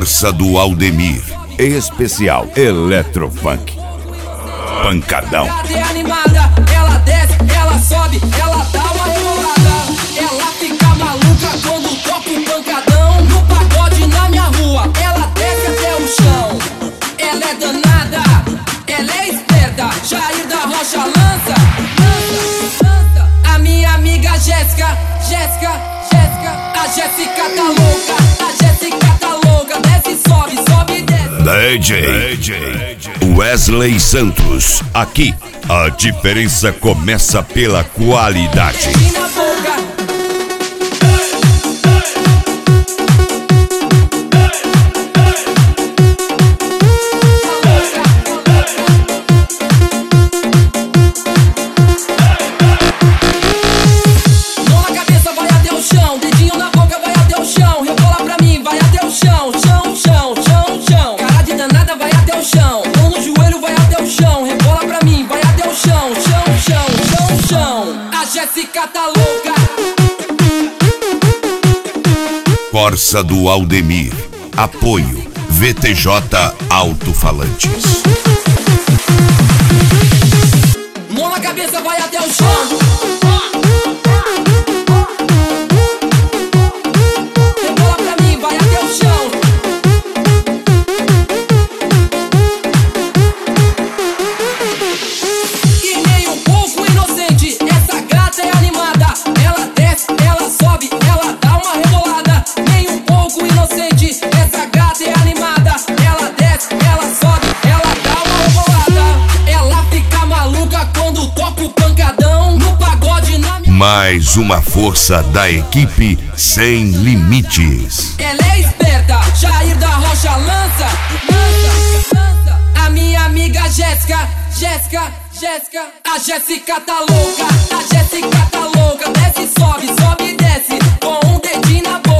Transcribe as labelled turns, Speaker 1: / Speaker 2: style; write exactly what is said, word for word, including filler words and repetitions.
Speaker 1: Força do Aldemir. Especial Eletrofunk. Pancadão.
Speaker 2: Cadê animada? Ela desce, ela sobe, ela dá uma rebolada. Ela fica maluca quando toca o pancadão. No pagode na minha rua, ela desce até o chão. Ela é danada, ela é esperta. Jair da Rocha lança, lança, lança. A minha amiga Jéssica, Jéssica, Jéssica. A Jéssica tá louca, a Jéssica tá louca. Desce, sobe, sobe, desce.
Speaker 1: D J, D J Wesley Santos. Aqui, a diferença começa pela qualidade.
Speaker 2: Jéssica tá louca.
Speaker 1: Força do Aldemir. Apoio V T J Alto-Falantes.
Speaker 2: Mão na cabeça, vai até o chão. Rebola pra mim, vai até o chão. E nem um pouco inocente, essa gata é animada. Ela desce, ela sobe, ela dá uma rebolada. Nem um pouco inocente, essa gata é animada. Ela desce, ela sobe, ela dá uma rebolada. Ela fica maluca quando toca o pancadão. No pagode na minha...
Speaker 1: Mais uma força da equipe sem limites.
Speaker 2: Ela é esperta, Jair da Rocha lança, lança, lança. A minha amiga Jéssica, Jéssica, Jéssica. A Jéssica tá louca, a Jéssica tá louca. Desce, sobe, sobe, desce, com um dedinho na boca.